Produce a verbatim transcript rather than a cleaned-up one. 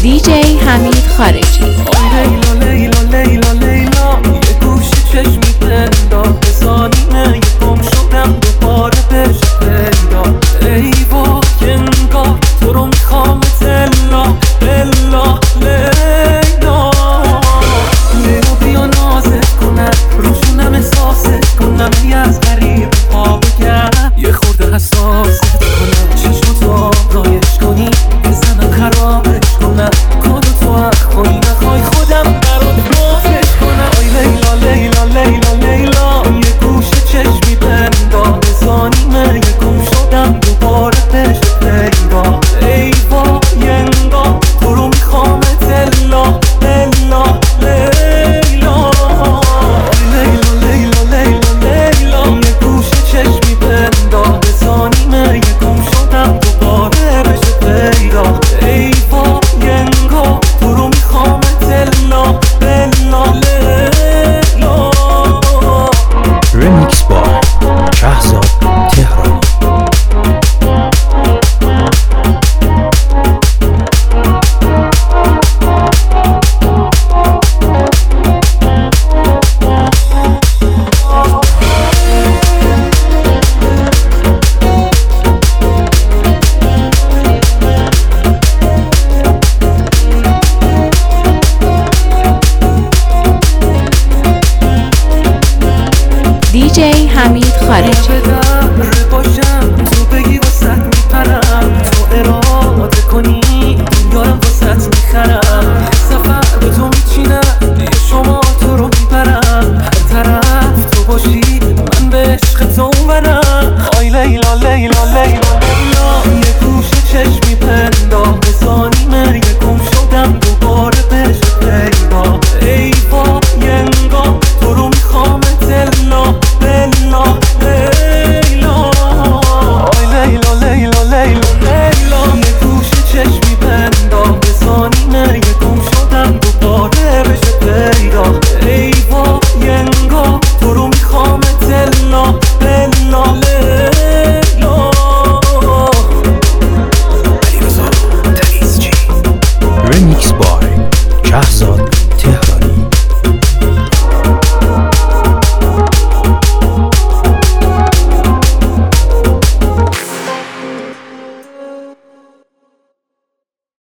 دی جی حمید خارجی. لیلا لیلا لیلا لیلا یه گوشه چشمی بندار بزانیمه یه گم شدم دوباره بشه پیدا. ای با انگار تو رو میخوام تلا الا لیلا. لیلا بیا نازت کنم روشونم احساست کنم یه از غریب پا بگم یه خورده حساست کنم چشم تو رایش کنی بزنم خرابش کنم کادو تو حق کنی نخوای خودم برات بازش کنم. آی لیلا لیلا لیلا لیلا یه گوشه چشمی بندار بزانیمه یه گم شدم دوباره بشه پیدا. ای وای انگار تو رو میخوام تلا الا لیلا. آی لیلا لیلا لیلا لیلا یه گوشه چشمی بندار بزانیمه یه گم شدم دوباره بشه پیدا. ای وای انگار تو رو میخوام تلا الا لیلا. رمیکس با شهزاد تهرانی. دی جی حمید خارجی. در باشم تو بگی واسط میپرم تو اراده کنی دنیارم واسط میخرم.